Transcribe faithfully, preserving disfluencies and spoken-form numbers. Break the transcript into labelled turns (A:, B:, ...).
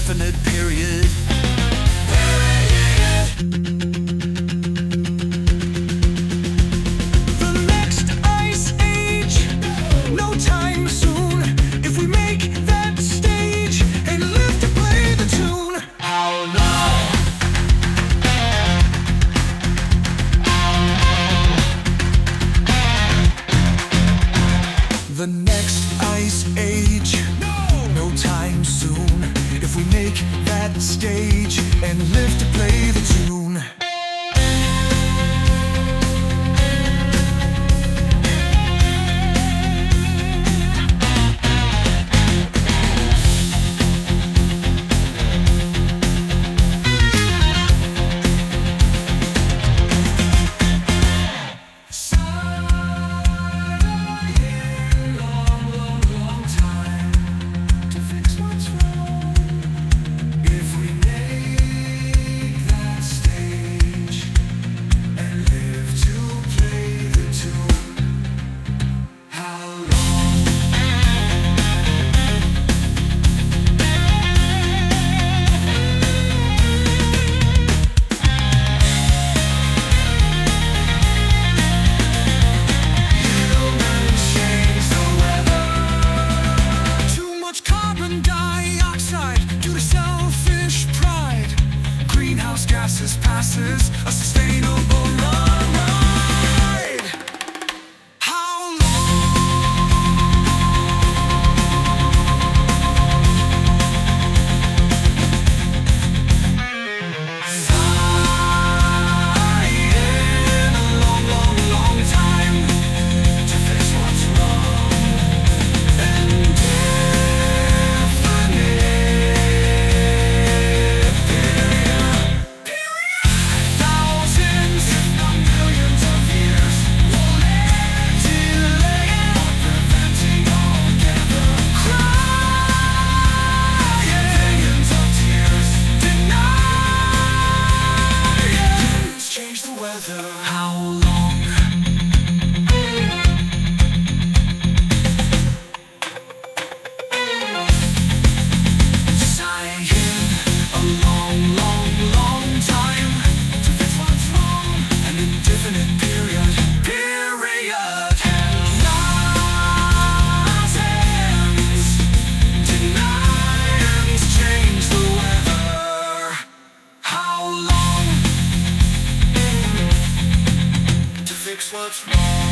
A: indefinite period. The next ice age, no time soon. If we make that stage and live to play the tune. How long? The next ice age, no time soon. If we make that stage and live to play the tune. Gases passes a sustainable ride. How Flying a long, long, long time to fix what's wrong. How long? Sighing a long, long, long time to fix what's wrong. An indefinite period, period. Loss ends, denials change the weather. How long? Fix what's wrong.